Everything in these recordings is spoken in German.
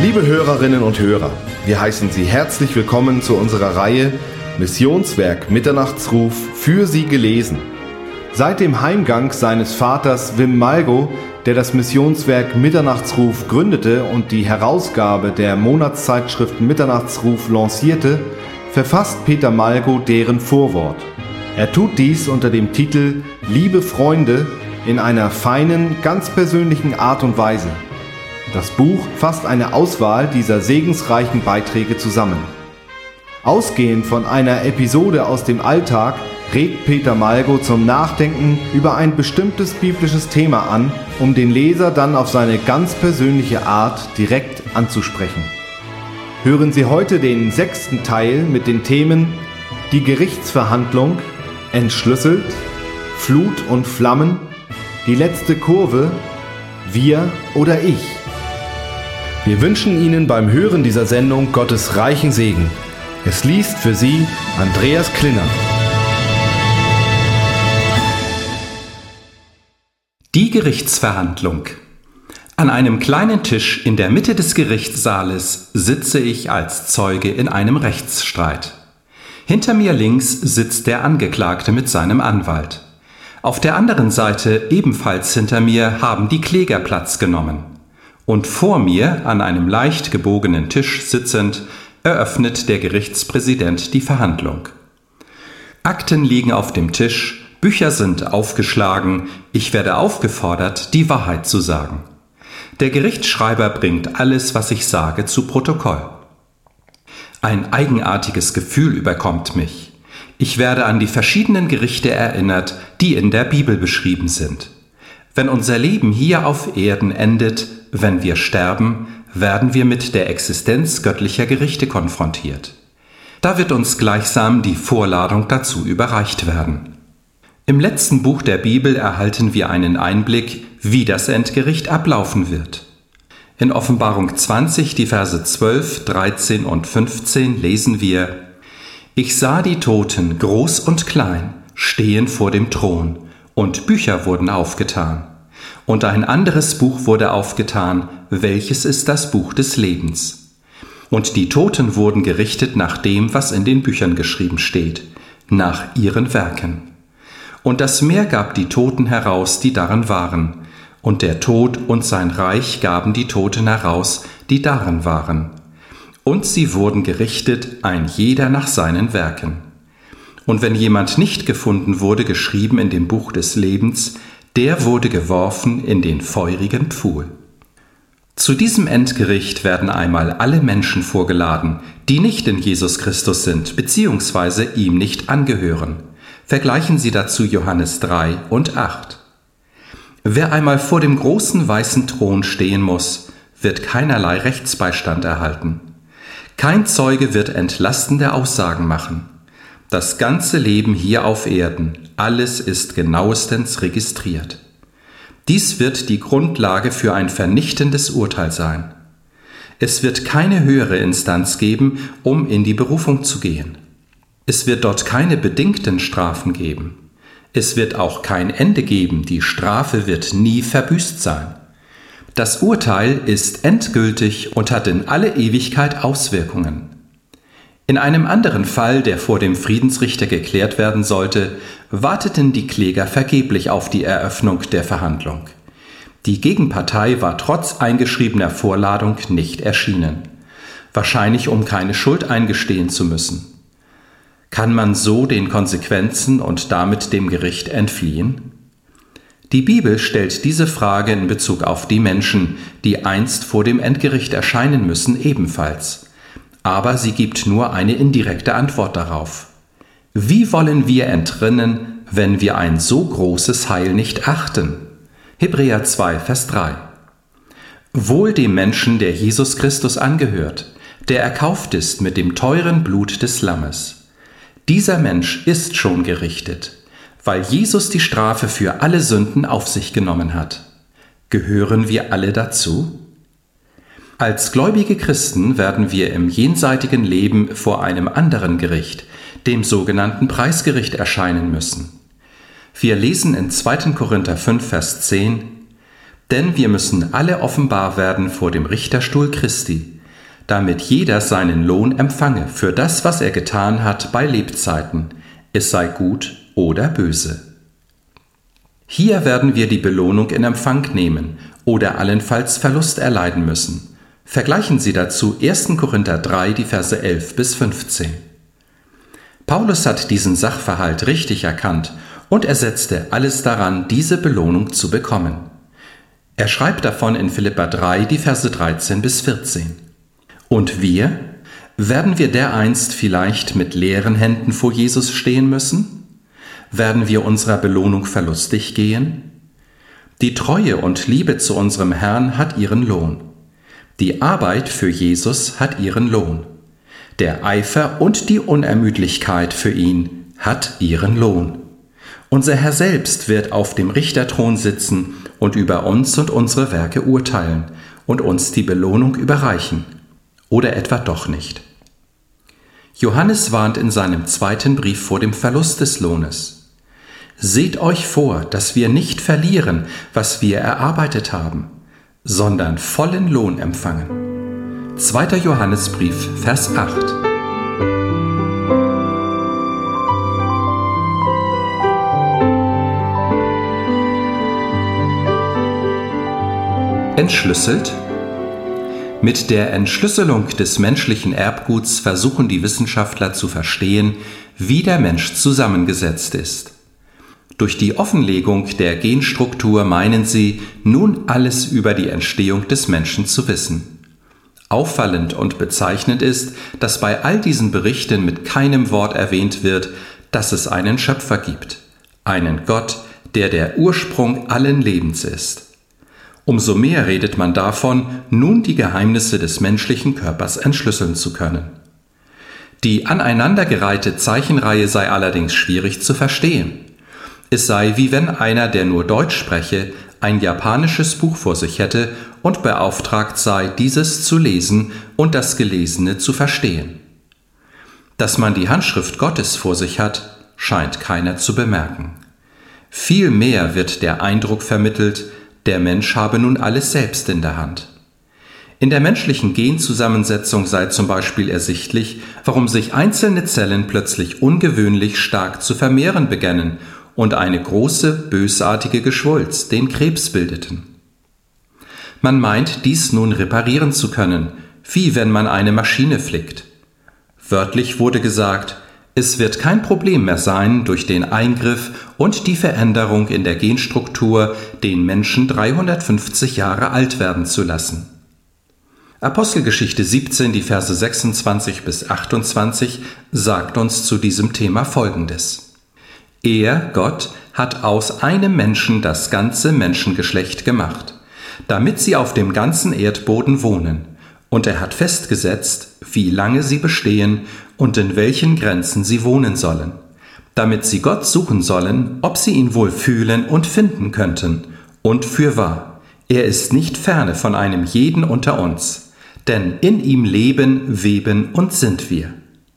Liebe Hörerinnen und Hörer, wir heißen Sie herzlich willkommen zu unserer Reihe Missionswerk Mitternachtsruf für Sie gelesen. Seit dem Heimgang seines Vaters Wim Malgo, der das Missionswerk Mitternachtsruf gründete und die Herausgabe der Monatszeitschrift Mitternachtsruf lancierte, verfasst Peter Malgo deren Vorwort. Er tut dies unter dem Titel Liebe Freunde in einer feinen, ganz persönlichen Art und Weise. Das Buch fasst eine Auswahl dieser segensreichen Beiträge zusammen. Ausgehend von einer Episode aus dem Alltag regt Peter Malgo zum Nachdenken über ein bestimmtes biblisches Thema an, um den Leser dann auf seine ganz persönliche Art direkt anzusprechen. Hören Sie heute den 6. Teil mit den Themen Die Gerichtsverhandlung, Entschlüsselt, Flut und Flammen, die letzte Kurve, Wir oder Ich. Wir wünschen Ihnen beim Hören dieser Sendung Gottes reichen Segen. Es liest für Sie Andreas Klinner. Die Gerichtsverhandlung. An einem kleinen Tisch in der Mitte des Gerichtssaales sitze ich als Zeuge in einem Rechtsstreit. Hinter mir links sitzt der Angeklagte mit seinem Anwalt. Auf der anderen Seite, ebenfalls hinter mir, haben die Kläger Platz genommen. Und vor mir, an einem leicht gebogenen Tisch sitzend, eröffnet der Gerichtspräsident die Verhandlung. Akten liegen auf dem Tisch, Bücher sind aufgeschlagen, ich werde aufgefordert, die Wahrheit zu sagen. Der Gerichtsschreiber bringt alles, was ich sage, zu Protokoll. Ein eigenartiges Gefühl überkommt mich. Ich werde an die verschiedenen Gerichte erinnert, die in der Bibel beschrieben sind. Wenn unser Leben hier auf Erden endet, wenn wir sterben, werden wir mit der Existenz göttlicher Gerichte konfrontiert. Da wird uns gleichsam die Vorladung dazu überreicht werden. Im letzten Buch der Bibel erhalten wir einen Einblick, wie das Endgericht ablaufen wird. In Offenbarung 20, die Verse 12, 13 und 15 lesen wir: Ich sah die Toten, groß und klein, stehen vor dem Thron, und Bücher wurden aufgetan. Und ein anderes Buch wurde aufgetan, welches ist das Buch des Lebens. Und die Toten wurden gerichtet nach dem, was in den Büchern geschrieben steht, nach ihren Werken. Und das Meer gab die Toten heraus, die darin waren, und der Tod und sein Reich gaben die Toten heraus, die darin waren. Und sie wurden gerichtet, ein jeder nach seinen Werken. Und wenn jemand nicht gefunden wurde, geschrieben in dem Buch des Lebens, der wurde geworfen in den feurigen Pfuhl. Zu diesem Endgericht werden einmal alle Menschen vorgeladen, die nicht in Jesus Christus sind, beziehungsweise ihm nicht angehören. Vergleichen Sie dazu Johannes 3 und 8. Wer einmal vor dem großen weißen Thron stehen muss, wird keinerlei Rechtsbeistand erhalten. Kein Zeuge wird entlastende Aussagen machen. Das ganze Leben hier auf Erden, alles ist genauestens registriert. Dies wird die Grundlage für ein vernichtendes Urteil sein. Es wird keine höhere Instanz geben, um in die Berufung zu gehen. Es wird dort keine bedingten Strafen geben. Es wird auch kein Ende geben, die Strafe wird nie verbüßt sein. Das Urteil ist endgültig und hat in alle Ewigkeit Auswirkungen. In einem anderen Fall, der vor dem Friedensrichter geklärt werden sollte, warteten die Kläger vergeblich auf die Eröffnung der Verhandlung. Die Gegenpartei war trotz eingeschriebener Vorladung nicht erschienen, wahrscheinlich um keine Schuld eingestehen zu müssen. Kann man so den Konsequenzen und damit dem Gericht entfliehen? Die Bibel stellt diese Frage in Bezug auf die Menschen, die einst vor dem Endgericht erscheinen müssen, ebenfalls. Aber sie gibt nur eine indirekte Antwort darauf. Wie wollen wir entrinnen, wenn wir ein so großes Heil nicht achten? Hebräer 2, Vers 3. Wohl dem Menschen, der Jesus Christus angehört, der erkauft ist mit dem teuren Blut des Lammes. Dieser Mensch ist schon gerichtet, weil Jesus die Strafe für alle Sünden auf sich genommen hat. Gehören wir alle dazu? Als gläubige Christen werden wir im jenseitigen Leben vor einem anderen Gericht, dem sogenannten Preisgericht, erscheinen müssen. Wir lesen in 2. Korinther 5, Vers 10: Denn wir müssen alle offenbar werden vor dem Richterstuhl Christi, damit jeder seinen Lohn empfange für das, was er getan hat bei Lebzeiten, es sei gut oder böse. Hier werden wir die Belohnung in Empfang nehmen oder allenfalls Verlust erleiden müssen. Vergleichen Sie dazu 1. Korinther 3, die Verse 11 bis 15. Paulus hat diesen Sachverhalt richtig erkannt und er setzte alles daran, diese Belohnung zu bekommen. Er schreibt davon in Philipper 3, die Verse 13 bis 14. Und wir? Werden wir dereinst vielleicht mit leeren Händen vor Jesus stehen müssen? Werden wir unserer Belohnung verlustig gehen? Die Treue und Liebe zu unserem Herrn hat ihren Lohn. Die Arbeit für Jesus hat ihren Lohn. Der Eifer und die Unermüdlichkeit für ihn hat ihren Lohn. Unser Herr selbst wird auf dem Richterthron sitzen und über uns und unsere Werke urteilen und uns die Belohnung überreichen. Oder etwa doch nicht? Johannes warnt in seinem 2. Brief vor dem Verlust des Lohnes. Seht euch vor, dass wir nicht verlieren, was wir erarbeitet haben, sondern vollen Lohn empfangen. 2. Johannesbrief, Vers 8. Entschlüsselt? Mit der Entschlüsselung des menschlichen Erbguts versuchen die Wissenschaftler zu verstehen, wie der Mensch zusammengesetzt ist. Durch die Offenlegung der Genstruktur meinen sie, nun alles über die Entstehung des Menschen zu wissen. Auffallend und bezeichnend ist, dass bei all diesen Berichten mit keinem Wort erwähnt wird, dass es einen Schöpfer gibt, einen Gott, der Ursprung allen Lebens ist. Umso mehr redet man davon, nun die Geheimnisse des menschlichen Körpers entschlüsseln zu können. Die aneinandergereihte Zeichenreihe sei allerdings schwierig zu verstehen. Es sei wie wenn einer, der nur Deutsch spreche, ein japanisches Buch vor sich hätte und beauftragt sei, dieses zu lesen und das Gelesene zu verstehen. Dass man die Handschrift Gottes vor sich hat, scheint keiner zu bemerken. Vielmehr wird der Eindruck vermittelt, der Mensch habe nun alles selbst in der Hand. In der menschlichen Genzusammensetzung sei zum Beispiel ersichtlich, warum sich einzelne Zellen plötzlich ungewöhnlich stark zu vermehren begannen und eine große, bösartige Geschwulst, den Krebs bildeten. Man meint, dies nun reparieren zu können, wie wenn man eine Maschine flickt. Wörtlich wurde gesagt, es wird kein Problem mehr sein, durch den Eingriff und die Veränderung in der Genstruktur den Menschen 350 Jahre alt werden zu lassen. Apostelgeschichte 17, die Verse 26 bis 28, sagt uns zu diesem Thema Folgendes. Er, Gott, hat aus einem Menschen das ganze Menschengeschlecht gemacht, damit sie auf dem ganzen Erdboden wohnen. Und er hat festgesetzt, wie lange sie bestehen und in welchen Grenzen sie wohnen sollen, damit sie Gott suchen sollen, ob sie ihn wohl fühlen und finden könnten. Und fürwahr, er ist nicht ferne von einem jeden unter uns, denn in ihm leben, weben und sind wir.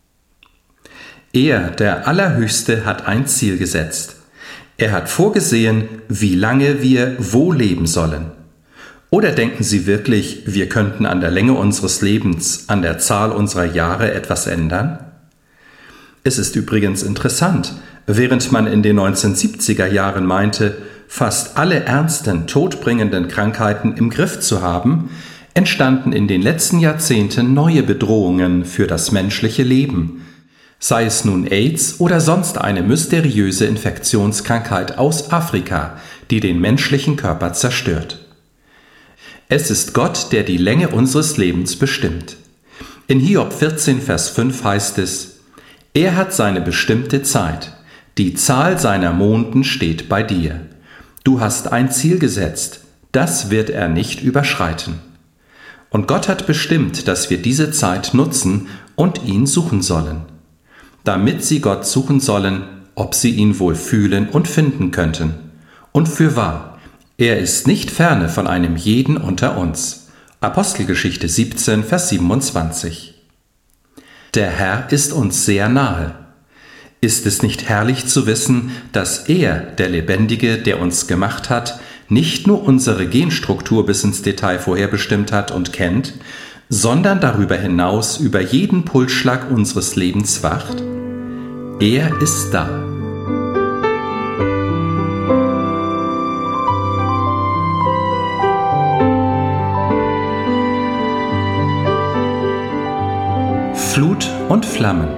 Er, der Allerhöchste, hat ein Ziel gesetzt. Er hat vorgesehen, wie lange wir wo leben sollen. Oder denken Sie wirklich, wir könnten an der Länge unseres Lebens, an der Zahl unserer Jahre etwas ändern? Es ist übrigens interessant, während man in den 1970er Jahren meinte, fast alle ernsten, todbringenden Krankheiten im Griff zu haben, entstanden in den letzten Jahrzehnten neue Bedrohungen für das menschliche Leben, sei es nun AIDS oder sonst eine mysteriöse Infektionskrankheit aus Afrika, die den menschlichen Körper zerstört. Es ist Gott, der die Länge unseres Lebens bestimmt. In Hiob 14, Vers 5 heißt es, er hat seine bestimmte Zeit, die Zahl seiner Monden steht bei dir. Du hast ein Ziel gesetzt, das wird er nicht überschreiten. Und Gott hat bestimmt, dass wir diese Zeit nutzen und ihn suchen sollen. Damit sie Gott suchen sollen, ob sie ihn wohl fühlen und finden könnten. Und fürwahr, er ist nicht ferne von einem jeden unter uns. Apostelgeschichte 17, Vers 27. Der Herr ist uns sehr nahe. Ist es nicht herrlich zu wissen, dass er, der Lebendige, der uns gemacht hat, nicht nur unsere Genstruktur bis ins Detail vorherbestimmt hat und kennt, sondern darüber hinaus über jeden Pulsschlag unseres Lebens wacht? Er ist da. Flut und Flammen.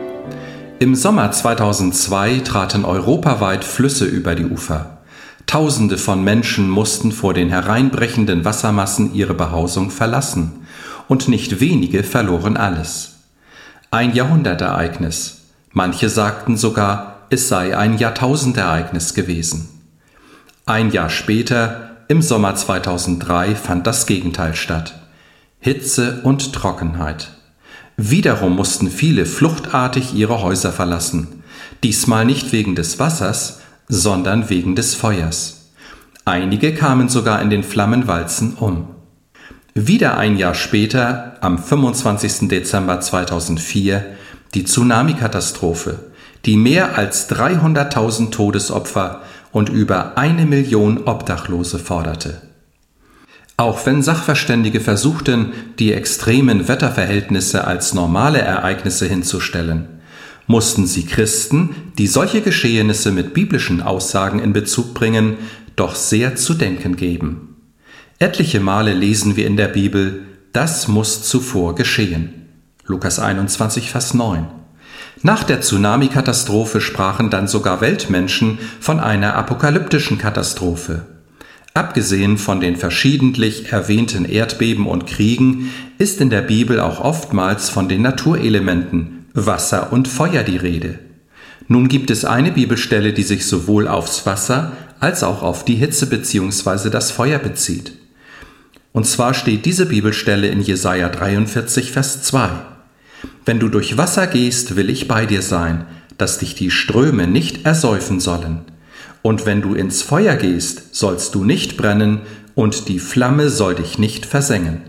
Im Sommer 2002 traten europaweit Flüsse über die Ufer. Tausende von Menschen mussten vor den hereinbrechenden Wassermassen ihre Behausung verlassen, und nicht wenige verloren alles. Ein Jahrhundertereignis. Manche sagten sogar, es sei ein Jahrtausendereignis gewesen. Ein Jahr später, im Sommer 2003, fand das Gegenteil statt. Hitze und Trockenheit. Wiederum mussten viele fluchtartig ihre Häuser verlassen, diesmal nicht wegen des Wassers, sondern wegen des Feuers. Einige kamen sogar in den Flammenwalzen um. Wieder ein Jahr später, am 25. Dezember 2004, die Tsunami-Katastrophe, die mehr als 300.000 Todesopfer und über 1 Million Obdachlose forderte. Auch wenn Sachverständige versuchten, die extremen Wetterverhältnisse als normale Ereignisse hinzustellen, mussten sie Christen, die solche Geschehnisse mit biblischen Aussagen in Bezug bringen, doch sehr zu denken geben. Etliche Male lesen wir in der Bibel, das muss zuvor geschehen. Lukas 21, Vers 9. Nach der Tsunami-Katastrophe sprachen dann sogar Weltmenschen von einer apokalyptischen Katastrophe. Abgesehen von den verschiedentlich erwähnten Erdbeben und Kriegen ist in der Bibel auch oftmals von den Naturelementen Wasser und Feuer die Rede. Nun gibt es eine Bibelstelle, die sich sowohl aufs Wasser als auch auf die Hitze bzw. das Feuer bezieht. Und zwar steht diese Bibelstelle in Jesaja 43, Vers 2. Wenn du durch Wasser gehst, will ich bei dir sein, dass dich die Ströme nicht ersäufen sollen. Und wenn du ins Feuer gehst, sollst du nicht brennen, und die Flamme soll dich nicht versengen.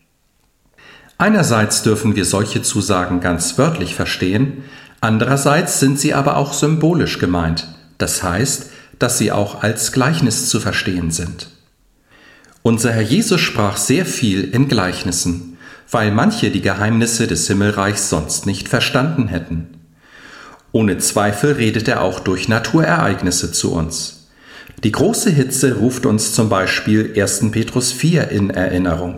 Einerseits dürfen wir solche Zusagen ganz wörtlich verstehen, andererseits sind sie aber auch symbolisch gemeint, das heißt, dass sie auch als Gleichnis zu verstehen sind. Unser Herr Jesus sprach sehr viel in Gleichnissen, weil manche die Geheimnisse des Himmelreichs sonst nicht verstanden hätten. Ohne Zweifel redet er auch durch Naturereignisse zu uns. Die große Hitze ruft uns zum Beispiel 1. Petrus 4 in Erinnerung.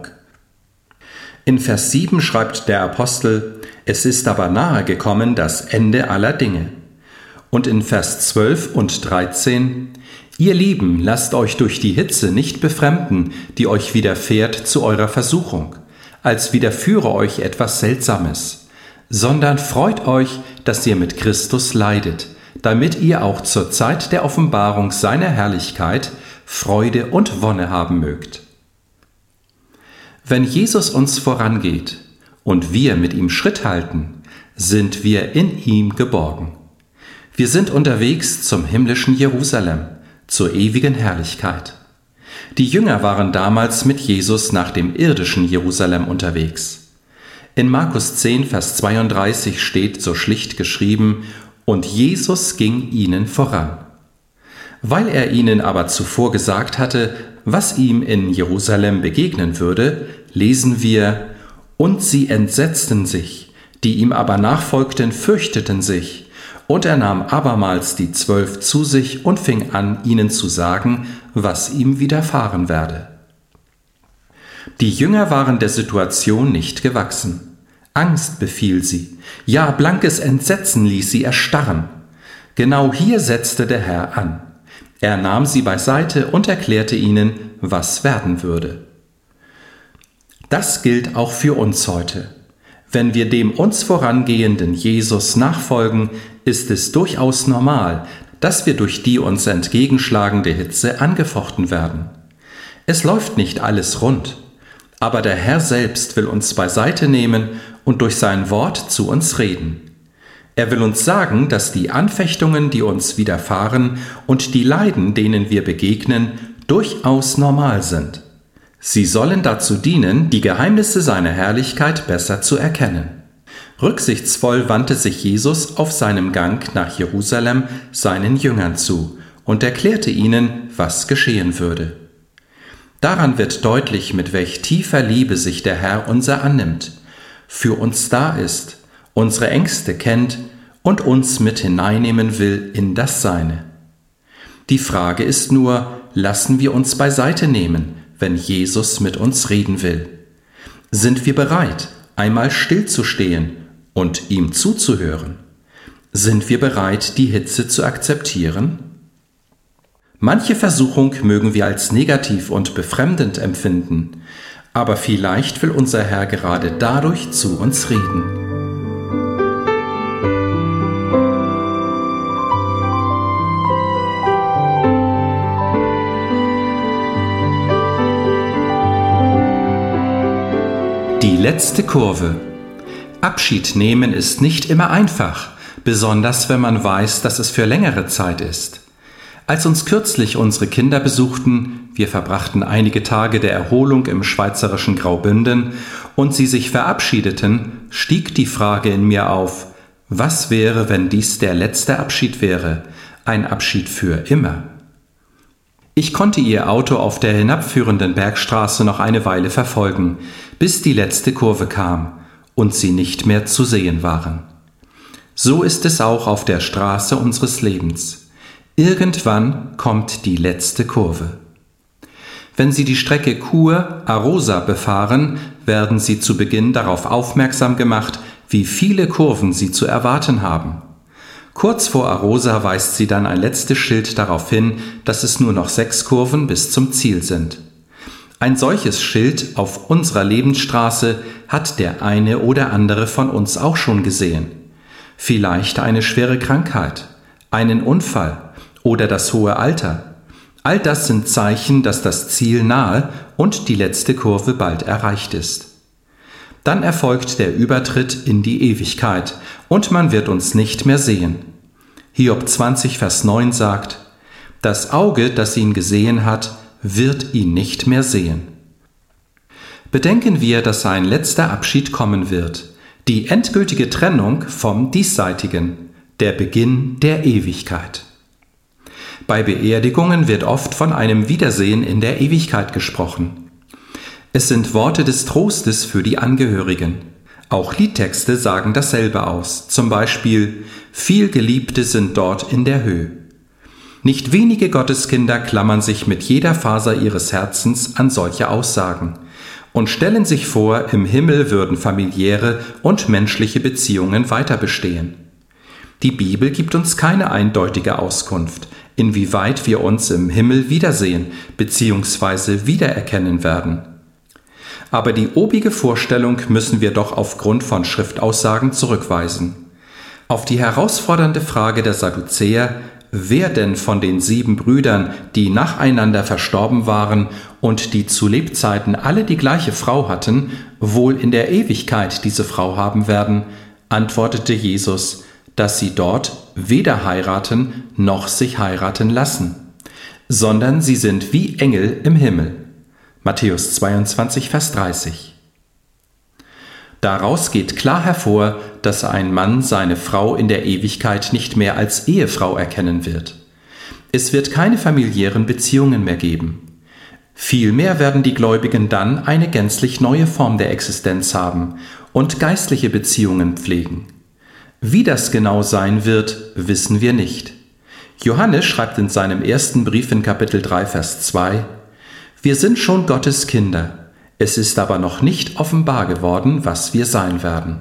In Vers 7 schreibt der Apostel, es ist aber nahe gekommen das Ende aller Dinge. Und in Vers 12 und 13, ihr Lieben, lasst euch durch die Hitze nicht befremden, die euch widerfährt zu eurer Versuchung, als widerführe euch etwas Seltsames, sondern freut euch, dass ihr mit Christus leidet, damit ihr auch zur Zeit der Offenbarung seiner Herrlichkeit Freude und Wonne haben mögt. Wenn Jesus uns vorangeht und wir mit ihm Schritt halten, sind wir in ihm geborgen. Wir sind unterwegs zum himmlischen Jerusalem, zur ewigen Herrlichkeit. Die Jünger waren damals mit Jesus nach dem irdischen Jerusalem unterwegs. In Markus 10, Vers 32 steht so schlicht geschrieben, und Jesus ging ihnen voran. Weil er ihnen aber zuvor gesagt hatte, was ihm in Jerusalem begegnen würde, lesen wir, und sie entsetzten sich, die ihm aber nachfolgten, fürchteten sich, und er nahm abermals die 12 zu sich und fing an, ihnen zu sagen, was ihm widerfahren werde. Die Jünger waren der Situation nicht gewachsen. Angst befiel sie, ja, blankes Entsetzen ließ sie erstarren. Genau hier setzte der Herr an. Er nahm sie beiseite und erklärte ihnen, was werden würde. Das gilt auch für uns heute. Wenn wir dem uns vorangehenden Jesus nachfolgen, ist es durchaus normal, dass wir durch die uns entgegenschlagende Hitze angefochten werden. Es läuft nicht alles rund, aber der Herr selbst will uns beiseite nehmen und durch sein Wort zu uns reden. Er will uns sagen, dass die Anfechtungen, die uns widerfahren und die Leiden, denen wir begegnen, durchaus normal sind. Sie sollen dazu dienen, die Geheimnisse seiner Herrlichkeit besser zu erkennen. Rücksichtsvoll wandte sich Jesus auf seinem Gang nach Jerusalem seinen Jüngern zu und erklärte ihnen, was geschehen würde. Daran wird deutlich, mit welch tiefer Liebe sich der Herr unser annimmt, für uns da ist, unsere Ängste kennt und uns mit hineinnehmen will in das Seine. Die Frage ist nur, lassen wir uns beiseite nehmen, wenn Jesus mit uns reden will? Sind wir bereit, einmal stillzustehen und ihm zuzuhören? Sind wir bereit, die Hitze zu akzeptieren? Manche Versuchung mögen wir als negativ und befremdend empfinden, aber vielleicht will unser Herr gerade dadurch zu uns reden. Die letzte Kurve. Abschied nehmen ist nicht immer einfach, besonders wenn man weiß, dass es für längere Zeit ist. Als uns kürzlich unsere Kinder besuchten, wir verbrachten einige Tage der Erholung im schweizerischen Graubünden und sie sich verabschiedeten, stieg die Frage in mir auf, was wäre, wenn dies der letzte Abschied wäre, ein Abschied für immer? Ich konnte ihr Auto auf der hinabführenden Bergstraße noch eine Weile verfolgen, bis die letzte Kurve kam und sie nicht mehr zu sehen waren. So ist es auch auf der Straße unseres Lebens. Irgendwann kommt die letzte Kurve. Wenn Sie die Strecke Chur-Arosa befahren, werden Sie zu Beginn darauf aufmerksam gemacht, wie viele Kurven Sie zu erwarten haben. Kurz vor Arosa weist Sie dann ein letztes Schild darauf hin, dass es nur noch 6 Kurven bis zum Ziel sind. Ein solches Schild auf unserer Lebensstraße hat der eine oder andere von uns auch schon gesehen. Vielleicht eine schwere Krankheit, einen Unfall oder das hohe Alter. All das sind Zeichen, dass das Ziel nahe und die letzte Kurve bald erreicht ist. Dann erfolgt der Übertritt in die Ewigkeit und man wird uns nicht mehr sehen. Hiob 20, Vers 9 sagt, das Auge, das ihn gesehen hat, wird ihn nicht mehr sehen. Bedenken wir, dass ein letzter Abschied kommen wird, die endgültige Trennung vom Diesseitigen, der Beginn der Ewigkeit. Bei Beerdigungen wird oft von einem Wiedersehen in der Ewigkeit gesprochen. Es sind Worte des Trostes für die Angehörigen. Auch Liedtexte sagen dasselbe aus, zum Beispiel viel Geliebte sind dort in der Höhe. Nicht wenige Gotteskinder klammern sich mit jeder Faser ihres Herzens an solche Aussagen und stellen sich vor, im Himmel würden familiäre und menschliche Beziehungen weiter bestehen. Die Bibel gibt uns keine eindeutige Auskunft, inwieweit wir uns im Himmel wiedersehen bzw. wiedererkennen werden. Aber die obige Vorstellung müssen wir doch aufgrund von Schriftaussagen zurückweisen. Auf die herausfordernde Frage der Sadduzäer, wer denn von den 7 Brüdern, die nacheinander verstorben waren und die zu Lebzeiten alle die gleiche Frau hatten, wohl in der Ewigkeit diese Frau haben werden, antwortete Jesus, dass sie dort weder heiraten noch sich heiraten lassen, sondern sie sind wie Engel im Himmel. Matthäus 22, Vers 30. Daraus geht klar hervor, dass ein Mann seine Frau in der Ewigkeit nicht mehr als Ehefrau erkennen wird. Es wird keine familiären Beziehungen mehr geben. Vielmehr werden die Gläubigen dann eine gänzlich neue Form der Existenz haben und geistliche Beziehungen pflegen. Wie das genau sein wird, wissen wir nicht. Johannes schreibt in seinem ersten Brief in Kapitel 3, Vers 2, wir sind schon Gottes Kinder, es ist aber noch nicht offenbar geworden, was wir sein werden.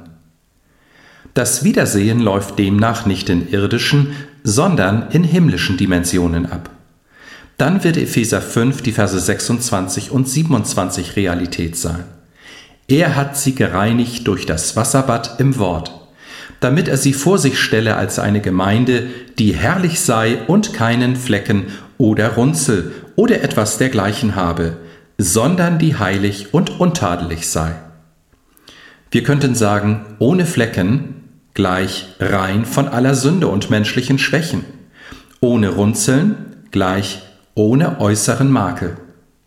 Das Wiedersehen läuft demnach nicht in irdischen, sondern in himmlischen Dimensionen ab. Dann wird Epheser 5, die Verse 26 und 27 Realität sein. Er hat sie gereinigt durch das Wasserbad im Wort, damit er sie vor sich stelle als eine Gemeinde, die herrlich sei und keinen Flecken oder Runzel oder etwas dergleichen habe, sondern die heilig und untadelig sei. Wir könnten sagen, ohne Flecken gleich rein von aller Sünde und menschlichen Schwächen, ohne Runzeln gleich ohne äußeren Makel.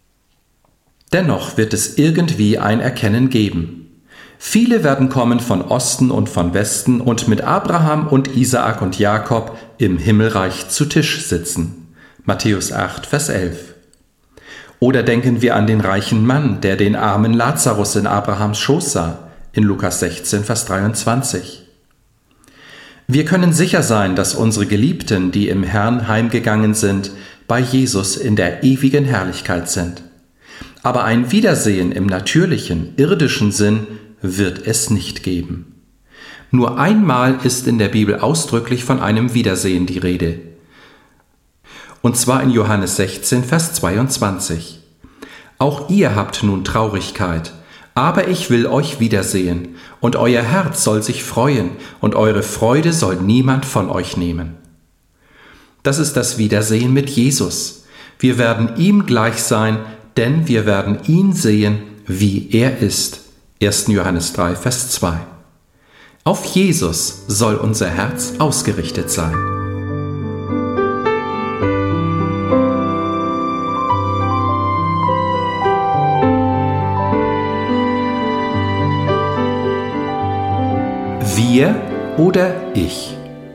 Dennoch wird es irgendwie ein Erkennen geben. Viele werden kommen von Osten und von Westen und mit Abraham und Isaak und Jakob im Himmelreich zu Tisch sitzen. Matthäus 8, Vers 11. Oder denken wir an den reichen Mann, der den armen Lazarus in Abrahams Schoß sah, in Lukas 16, Vers 23. Wir können sicher sein, dass unsere Geliebten, die im Herrn heimgegangen sind, bei Jesus in der ewigen Herrlichkeit sind. Aber ein Wiedersehen im natürlichen, irdischen Sinn wird es nicht geben. Nur einmal ist in der Bibel ausdrücklich von einem Wiedersehen die Rede. Und zwar in Johannes 16, Vers 22. Auch ihr habt nun Traurigkeit, aber ich will euch wiedersehen, und euer Herz soll sich freuen, und eure Freude soll niemand von euch nehmen. Das ist das Wiedersehen mit Jesus. Wir werden ihm gleich sein, denn wir werden ihn sehen, wie er ist. 1. Johannes 3, Vers 2. Auf Jesus soll unser Herz ausgerichtet sein. Wir oder ich?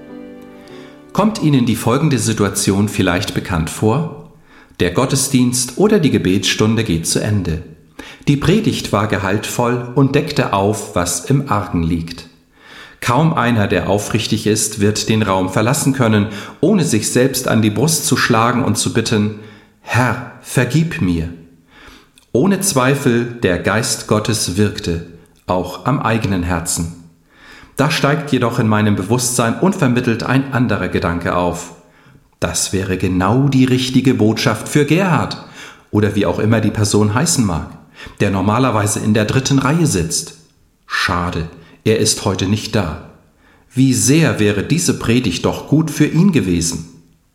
Kommt Ihnen die folgende Situation vielleicht bekannt vor? Der Gottesdienst oder die Gebetsstunde geht zu Ende. Die Predigt war gehaltvoll und deckte auf, was im Argen liegt. Kaum einer, der aufrichtig ist, wird den Raum verlassen können, ohne sich selbst an die Brust zu schlagen und zu bitten: Herr, vergib mir. Ohne Zweifel, der Geist Gottes wirkte, auch am eigenen Herzen. Da steigt jedoch in meinem Bewusstsein unvermittelt ein anderer Gedanke auf. Das wäre genau die richtige Botschaft für Gerhard oder wie auch immer die Person heißen mag, der normalerweise in der 3. Reihe sitzt. Schade, er ist heute nicht da. Wie sehr wäre diese Predigt doch gut für ihn gewesen.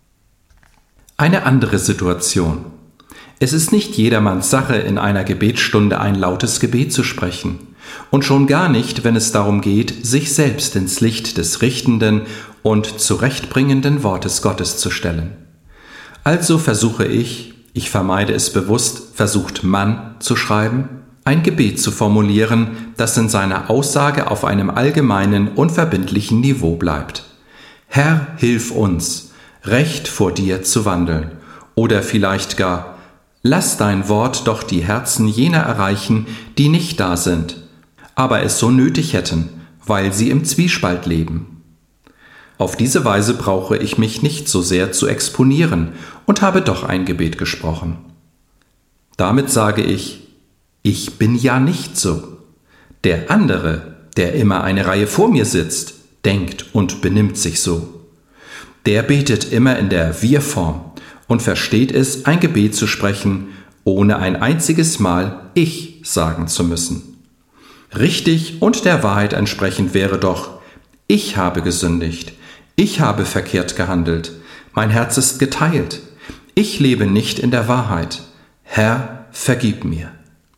Eine andere Situation. Es ist nicht jedermanns Sache, in einer Gebetsstunde ein lautes Gebet zu sprechen. Und schon gar nicht, wenn es darum geht, sich selbst ins Licht des richtenden und zurechtbringenden Wortes Gottes zu stellen. Also versuche ich vermeide es bewusst, versucht man zu schreiben, ein Gebet zu formulieren, das in seiner Aussage auf einem allgemeinen, unverbindlichen Niveau bleibt. Herr, hilf uns, recht vor dir zu wandeln. Oder vielleicht gar: Lass dein Wort doch die Herzen jener erreichen, die nicht da sind, aber es so nötig hätten, weil sie im Zwiespalt leben. Auf diese Weise brauche ich mich nicht so sehr zu exponieren und habe doch ein Gebet gesprochen. Damit sage ich bin ja nicht so. Der andere, der immer eine Reihe vor mir sitzt, denkt und benimmt sich so. Der betet immer in der Wir-Form und versteht es, ein Gebet zu sprechen, ohne ein einziges Mal Ich sagen zu müssen. Richtig und der Wahrheit entsprechend wäre doch: Ich habe gesündigt, ich habe verkehrt gehandelt, mein Herz ist geteilt, ich lebe nicht in der Wahrheit. Herr, vergib mir.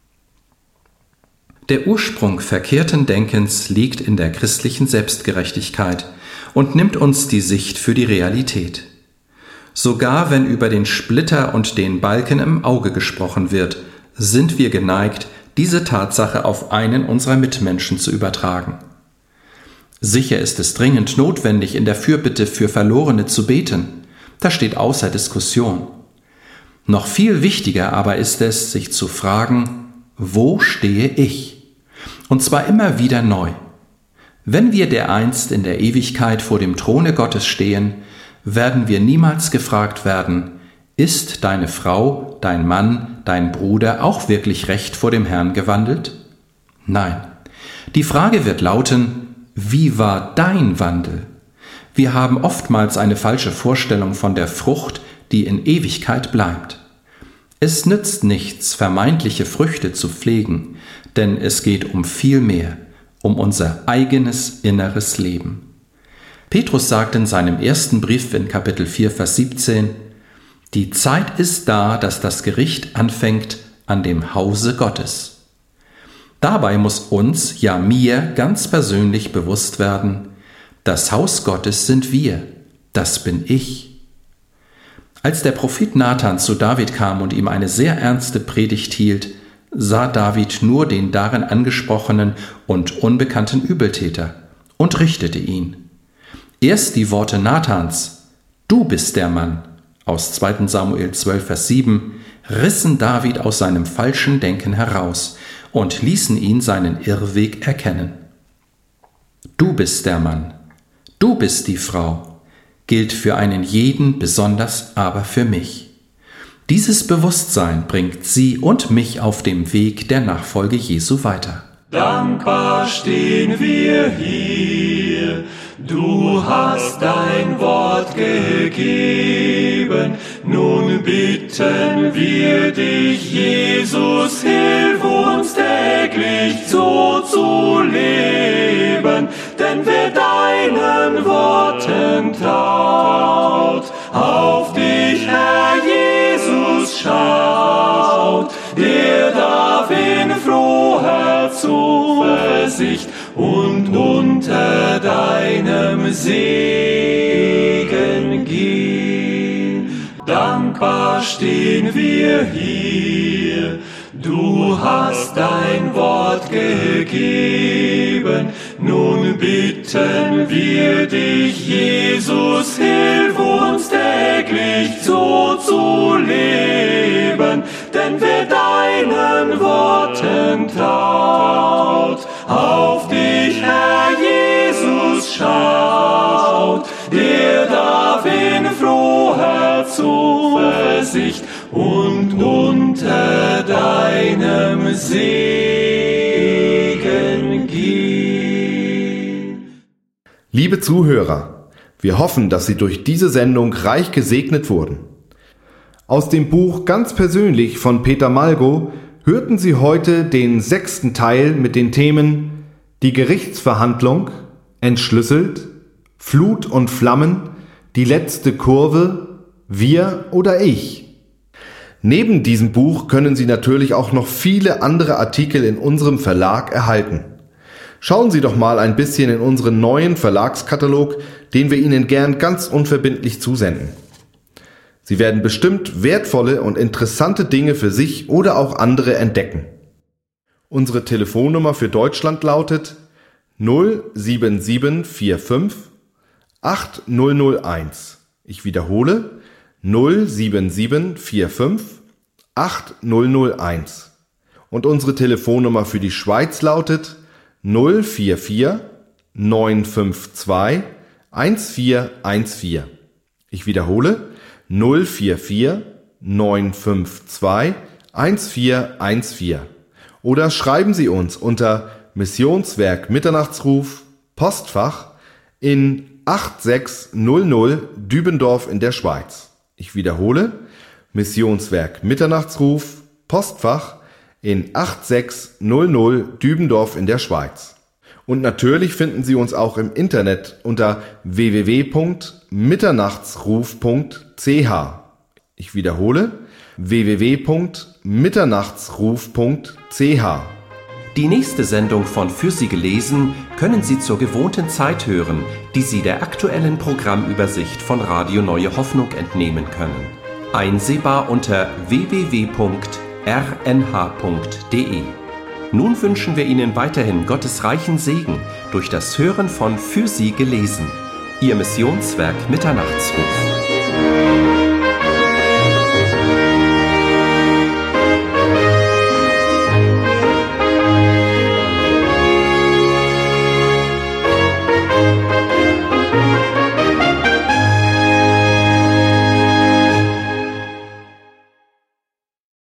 Der Ursprung verkehrten Denkens liegt in der christlichen Selbstgerechtigkeit und nimmt uns die Sicht für die Realität. Sogar wenn über den Splitter und den Balken im Auge gesprochen wird, sind wir geneigt, diese Tatsache auf einen unserer Mitmenschen zu übertragen. Sicher ist es dringend notwendig, in der Fürbitte für Verlorene zu beten. Das steht außer Diskussion. Noch viel wichtiger aber ist es, sich zu fragen: Wo stehe ich? Und zwar immer wieder neu. Wenn wir dereinst in der Ewigkeit vor dem Throne Gottes stehen, werden wir niemals gefragt werden: Ist deine Frau, dein Mann, dein Bruder auch wirklich recht vor dem Herrn gewandelt? Nein. Die Frage wird lauten: Wie war dein Wandel? Wir haben oftmals eine falsche Vorstellung von der Frucht, die in Ewigkeit bleibt. Es nützt nichts, vermeintliche Früchte zu pflegen, denn es geht um viel mehr, um unser eigenes inneres Leben. Petrus sagt in seinem ersten Brief in Kapitel 4, Vers 17: Die Zeit ist da, dass das Gericht anfängt an dem Hause Gottes. Dabei muss uns, ja mir, ganz persönlich bewusst werden: Das Haus Gottes sind wir, das bin ich. Als der Prophet Nathan zu David kam und ihm eine sehr ernste Predigt hielt, sah David nur den darin angesprochenen und unbekannten Übeltäter und richtete ihn. Erst die Worte Nathans: Du bist der Mann, aus 2. Samuel 12, Vers 7, rissen David aus seinem falschen Denken heraus und ließen ihn seinen Irrweg erkennen. Du bist der Mann, du bist die Frau, gilt für einen jeden, besonders aber für mich. Dieses Bewusstsein bringt sie und mich auf dem Weg der Nachfolge Jesu weiter. Dankbar stehen wir hier, du hast dein Wort gegeben. Nun bitten wir dich, Jesus, hilf uns täglich so zu leben. Denn wer deinen Worten traut, auf dich, Herr Jesus, schaut, der darf in froher Zuversicht und unter deinem Segen gehen. Dankbar stehen wir hier, du hast dein Wort gegeben. Nun bitten wir dich, Jesus, hilf uns täglich so zu leben. Denn wer deinen Worten traut, auf dich, Herr Jesus, schaut, der darf in froher Zuversicht und unter deinem Segen gehen. Liebe Zuhörer, wir hoffen, dass Sie durch diese Sendung reich gesegnet wurden. Aus dem Buch Ganz persönlich von Peter Malgo hörten Sie heute den 6. Teil mit den Themen Die Gerichtsverhandlung, entschlüsselt, Flut und Flammen, die letzte Kurve, wir oder ich. Neben diesem Buch können Sie natürlich auch noch viele andere Artikel in unserem Verlag erhalten. Schauen Sie doch mal ein bisschen in unseren neuen Verlagskatalog, den wir Ihnen gern ganz unverbindlich zusenden. Sie werden bestimmt wertvolle und interessante Dinge für sich oder auch andere entdecken. Unsere Telefonnummer für Deutschland lautet 07745 8001. Ich wiederhole 07745 8001. Und unsere Telefonnummer für die Schweiz lautet 044 952 1414. Ich wiederhole 044 952 1414. Oder schreiben Sie uns unter Missionswerk Mitternachtsruf, Postfach in 8600 Dübendorf in der Schweiz. Ich wiederhole Missionswerk Mitternachtsruf, Postfach in 8600 Dübendorf in der Schweiz. Und natürlich finden Sie uns auch im Internet unter www.mitternachtsruf.ch. Ich wiederhole www.mitternachtsruf.ch. Die nächste Sendung von Für Sie gelesen können Sie zur gewohnten Zeit hören, die Sie der aktuellen Programmübersicht von Radio Neue Hoffnung entnehmen können. Einsehbar unter www.rnh.de. Nun wünschen wir Ihnen weiterhin Gottes reichen Segen durch das Hören von Für Sie gelesen. Ihr Missionswerk Mitternachtsruf.